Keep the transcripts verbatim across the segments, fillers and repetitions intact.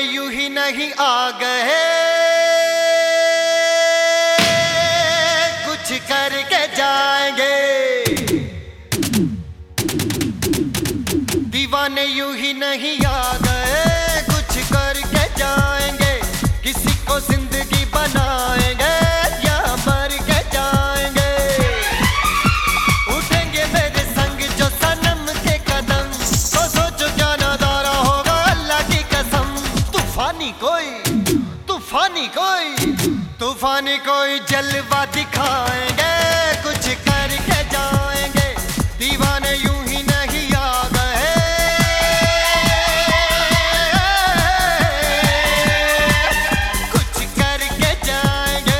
यूं ही नहीं आ गए, कुछ करके जाएंगे। दीवाने यूं ही नहीं आ गए, कुछ करके जाएंगे। किसी को जिंदगी बनाएंगे या मर के जाएंगे। उठेंगे मेरे संग जो सनम के कदम, तो सोचो क्या नजारा होगा अल्लाह की कसम। तूफानी कोई तूफानी कोई तूफानी कोई जलवा दिखाएंगे, कुछ करके जाएंगे। दीवाने यूं ही नहीं आ गए, कुछ करके जाएंगे।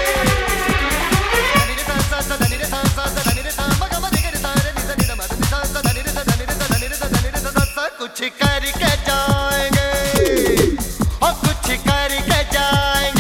कुछ करके जाएंगे और कुछ करके जाएंगे।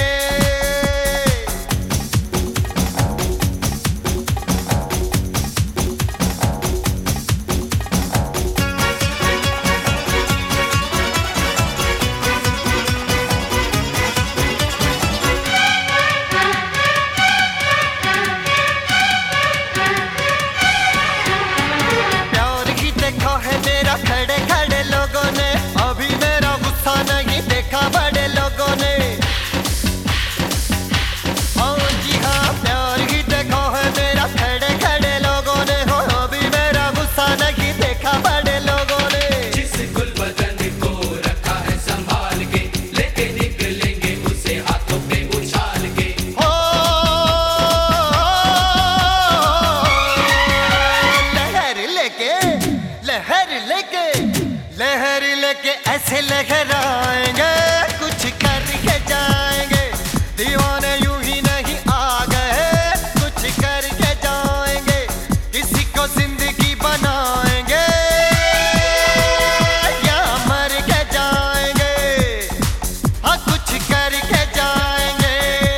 खड़े खड़े लोगों ने अभी मेरा गुस्सा नहीं देखा बड़े लोगों ने। हाँ जी हाँ, प्यार ही देखा है मेरा खड़े खड़े लोगों ने। हो अभी मेरा गुस्सा नहीं देखा बड़े लोगों ने। जिस गुल बदन को रखा है संभाल के, लेके निकलेंगे उसे हाथों पे उछाल के। हो लहर लेके लहर लेके लहर लेके ऐसे लहराएंगे, कुछ करके जाएंगे। दीवाने यूं ही नहीं आ गए, कुछ करके जाएंगे। किसी को जिंदगी बनाएंगे या मर के जाएंगे। हाँ कुछ करके जाएंगे।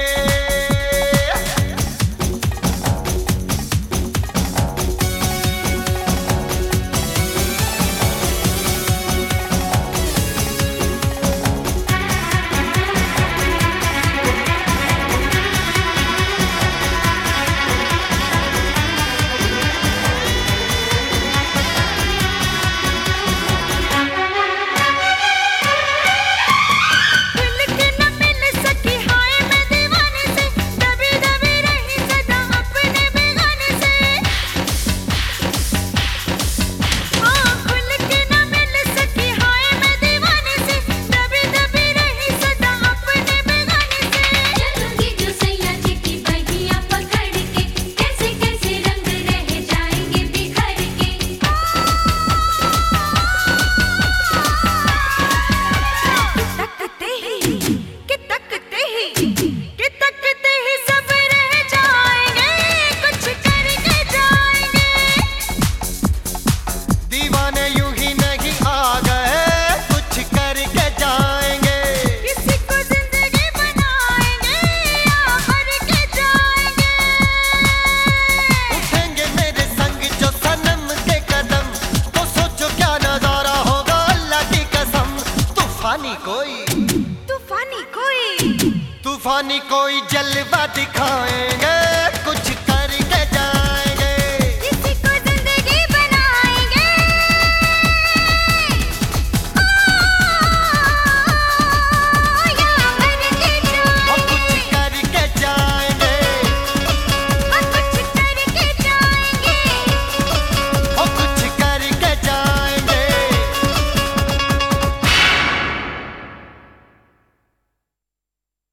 तूफानी कोई तूफानी कोई तूफानी कोई जलवा दिखाएंगे,